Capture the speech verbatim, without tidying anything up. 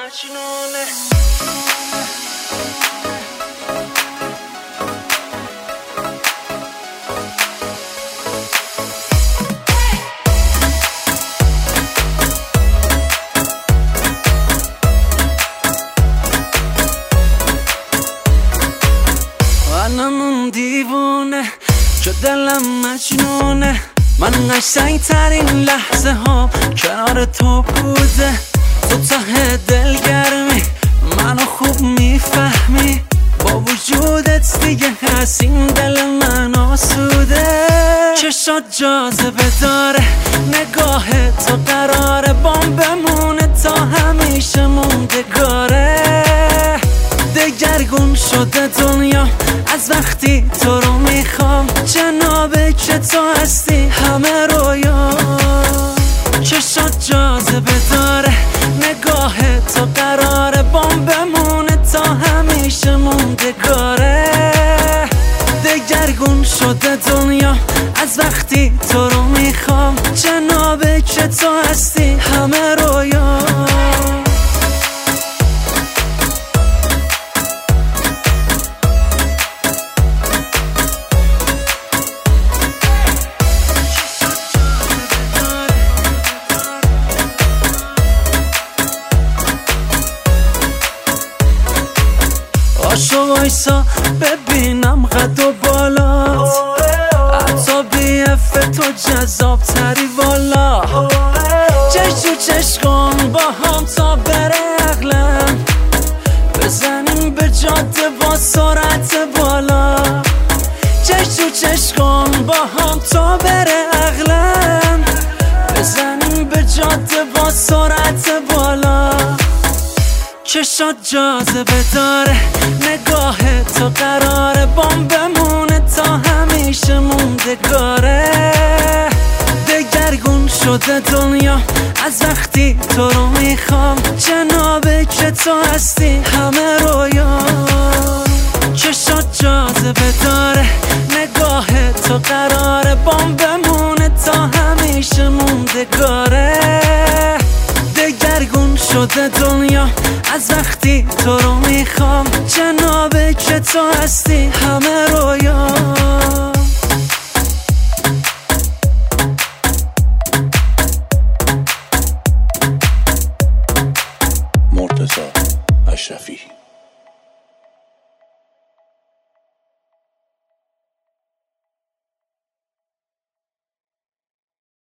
مجنونه. منم دیوونه که دلم مجنونه. من قشنگ ترین لحظه ها کنار تو بوده. تو ته دلگرمی منو خوب میفهمی. با وجودت دیگه هست این دل من آسوده. چشات جاذبه داره، نگاه تو قراره بام بمونه تا همیشه موندگاره. دگرگون شده دنیا از وقتی تو رو میخوام. جنابه که تو هستی همه رویا. چشات جاذبه داره، نگاه تو قراره بام بمونه تا همیشه موندگاره. دگرگون شده دنیا از وقتی تو رو میخوام. جنابه که تو هستی همه رویا. پاشو وایسا ببینم قد و بالات. حتی بی اف تو جذاب تری والا. چش تو چش کن با هم تا بره عقلم. بزنیم به جاده با سرعت بالا. چش تو چش کن با هم تا بره عقلم. بزنیم به جاده با سرعت بالا. چشات جاذبه داره، نگاه تو قراره بام بمونه تا همیشه موندگاره. دگرگون شده دنیا از وقتی تو رو میخوام. جنابه که تو هستی همه رویا. چشات جاذبه داره، نگاه تو قراره بام بمونه تا همیشه موندگاره. دگرگون شده دنیا از وقتی تو رو میخوام. جنابه که تو هستی همه رویا.